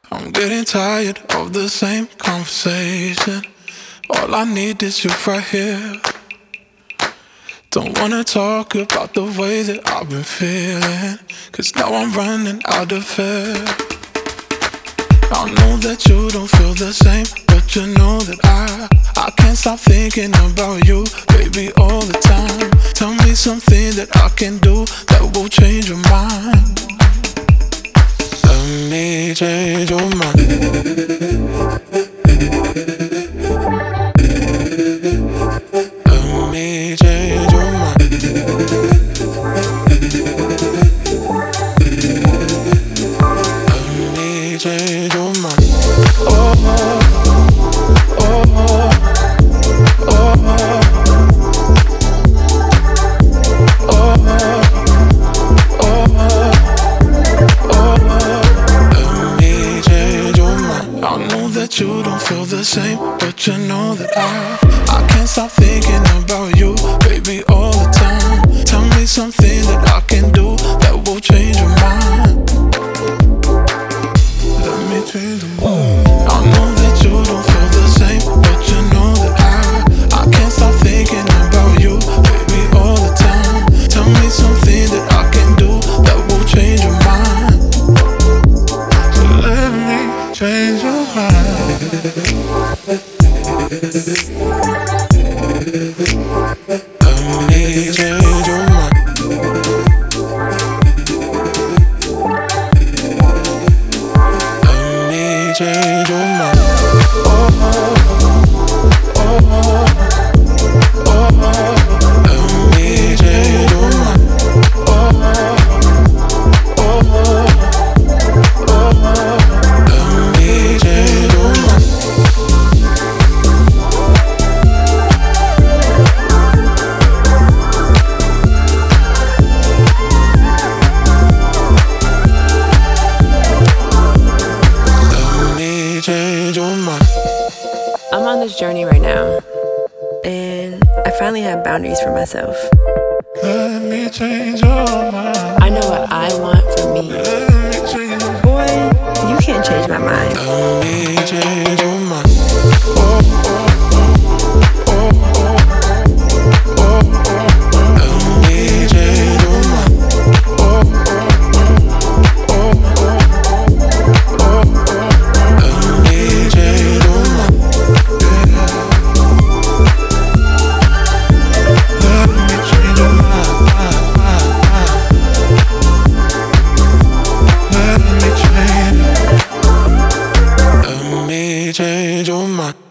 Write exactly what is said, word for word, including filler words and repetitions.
I'm getting tired of the same conversation. All I need is you right here. Don't wanna talk about the way that I've been feeling, 'cause now I'm running out of air. I know that you don't feel the same, but you know that I I can't stop thinking about you, baby, all the time. Tell me something that I can do that will change your mind. Let me change your mind. Let me change your mind. Let me change your mind. Oh, oh, oh, oh, you don't feel the same, but you know that I I can't stop thinking about you, baby, all the time. Tell me something that I can do that will change your mind. Let me change your mind. I know that you don't feel the same, but you know that I I can't stop thinking about you, baby, all the time. Tell me something that I can do that will change your mind. So let me change your mind. Let me change your mind. Let me change your mind. Oh, oh, oh, oh. Let me change your mind. Oh, oh, oh, oh. Let me change your mind. Change your mind. I'm on this journey right now, and I finally have boundaries for myself. Let me change your mind. I know what I want for me. Let me change your mind. Boy, you can't change my mind. Let me change your mind. Oh, oh, oh, oh, oh, oh, oh. Let me change your mind. Oh, oh, oh, oh, oh, oh. Let me change your mind. Yeah. Let me change your mind. Let me change. Let me change your mind.